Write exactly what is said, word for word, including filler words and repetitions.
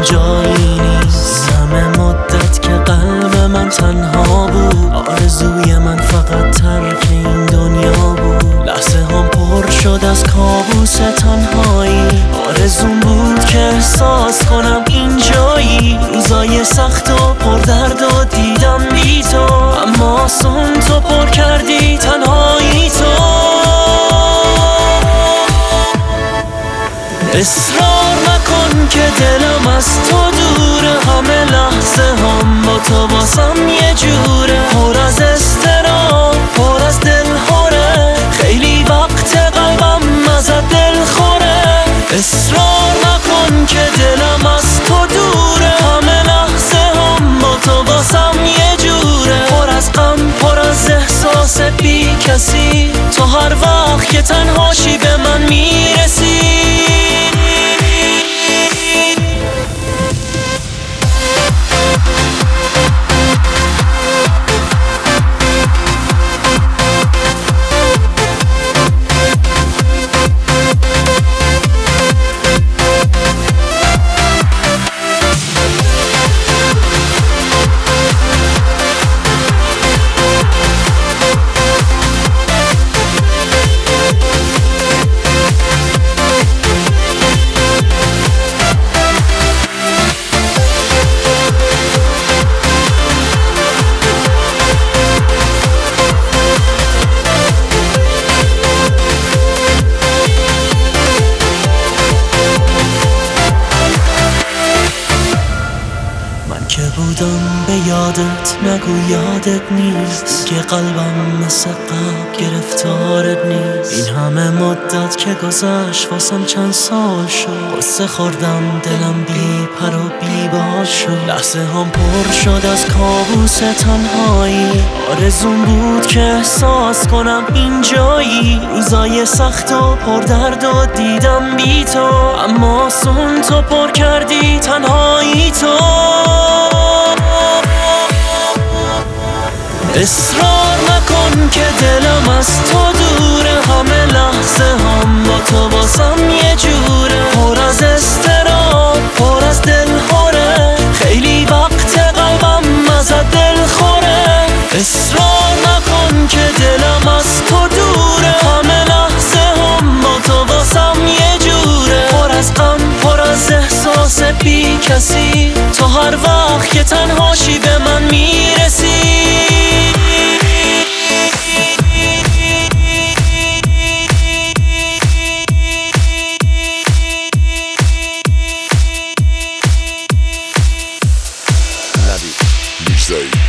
جایی نیست. همه مدت که قلب من تنها بود، آرزوی من فقط ترک این دنیا بود. لحظه هم پر شد از کابوس تنهایی، آرزوم بود که احساس کنم این جایی. روزای سخت و پر درد و دیدم بی تو، اما آسون تو پر کردی تنهایی تو. اصرار نکن که دلم از تو دوره، همه لحظه هم با تو باسم یه جوره. پر از اضطراب، پر از دلهوره، خیلی وقت قلبم ازت دل خوره. اصرار نکن که دلم از تو دوره، همه لحظه هم با تو باسم یه جوره. پر از غم، پر از احساس بی کسی، تو هر وقت که تنهاشی به من میرسی. که بودم به یادت، نگو یادت نیست که قلبم مثل قبل گرفتارت نیست. این همه مدت که گذشت واسم چند سال شد، قصه خوردم دلم بی پر و بی بال شد. لحظه هم پر شد از کابوس تنهایی، آرزوم بود که احساس کنم این جایی. روزای سخت و پر درد و دیدم بی تو، اما آسون تو پر کردی تنهایی تو. اصرار نکن که دلم از تو دوره، همه لحظه هم با تو باسم یه جوره. پر از اضطراب، پر از دلهوره، خیلی وقت قلبم ازت دل خوره. اصرار نکن که دلم از تو دوره، همه لحظه هم با تو باسم یه جوره. پر از غم، پر از احساس بی کسی، تو هر وقت که تنهاشی به من میرسی. Say